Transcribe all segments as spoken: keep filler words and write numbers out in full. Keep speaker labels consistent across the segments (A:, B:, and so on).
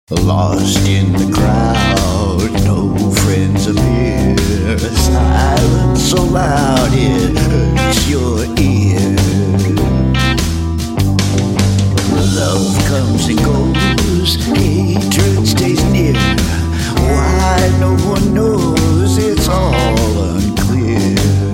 A: Lost in the crowd, no friends appear. Silence so loud it hurts your ear. Love comes and goes, hatred stays near. Why no one knows, it's all unclear.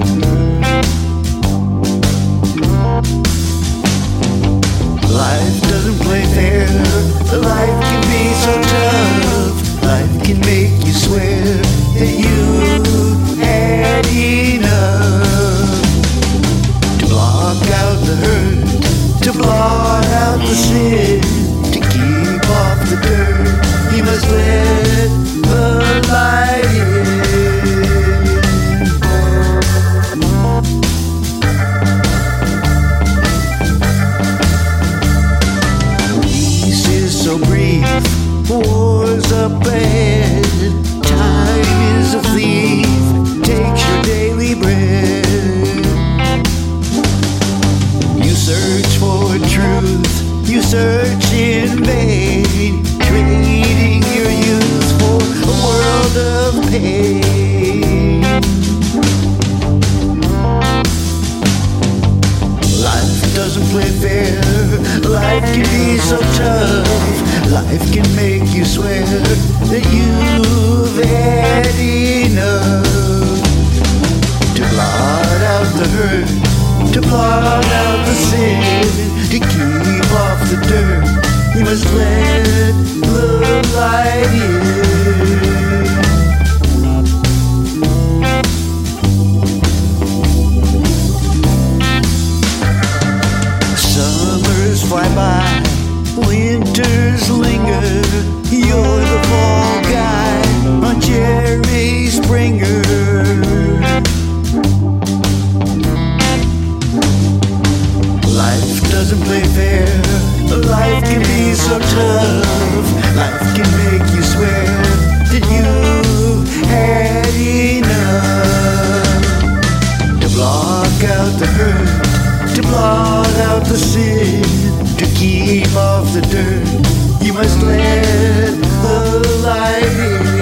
A: Life doesn't play fair. Life can be so tough. Life can make you swear that you had enough. To block out the hurt, to blot out the sin, to keep off the dirt, you must let the light in. So brief, war's up ahead. Time is a thief, takes your daily bread. You search for truth, you search in vain, trading your youth for a world of pain. Life doesn't play fair. Life can be so tough. Life can make you swear that you've had enough. To blot out the hurt, to blot out the sin, to keep off the dirt, you must let the light in. Summers fly by, winters linger. You're the fall guy on Jerry Springer. Life doesn't play fair. Life can be so tough. Life can make you swear that you've had enough. To block out the hurt, to blot out the sin, to keep off the dirt, you must let the light in.